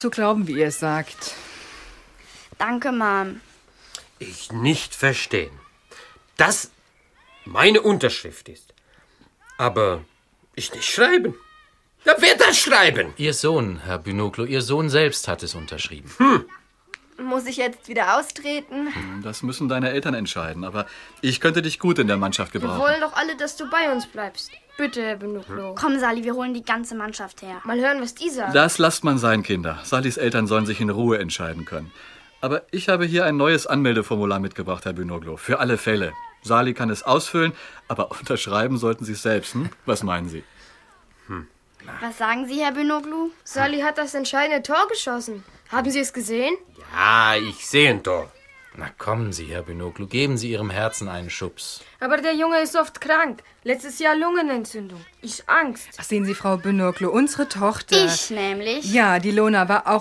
zu glauben, wie ihr es sagt. Danke, Mom. Ich nicht verstehen. Das meine Unterschrift ist. Aber ich nicht schreiben. Ja, wer das schreiben? Ihr Sohn, Herr Binoclo, Ihr Sohn selbst hat es unterschrieben. Muss ich jetzt wieder austreten? Das müssen deine Eltern entscheiden, aber ich könnte dich gut in der Mannschaft Wir gebrauchen. wollen doch alle, dass du bei uns bleibst. Bitte, Herr Binoclo. Komm, Sali, wir holen die ganze Mannschaft her. Mal hören, was die sagen. Das lasst man sein, Kinder. Salis Eltern sollen sich in Ruhe entscheiden können. Aber ich habe hier ein neues Anmeldeformular mitgebracht, Herr Binoclo. Für alle Fälle. Sali kann es ausfüllen, aber unterschreiben sollten Sie es selbst. Was meinen Sie? Was sagen Sie, Herr Binoclo? Sali hat das entscheidende Tor geschossen. Haben Sie es gesehen? Ja, ich sehe ihn doch. Na kommen Sie, Herr Binoclo, geben Sie Ihrem Herzen einen Schubs. Aber der Junge ist oft krank. Letztes Jahr Lungenentzündung. Ich Angst. Ach, sehen Sie, Frau Binoclo, unsere Tochter... Ich nämlich. Ja, die Lona war auch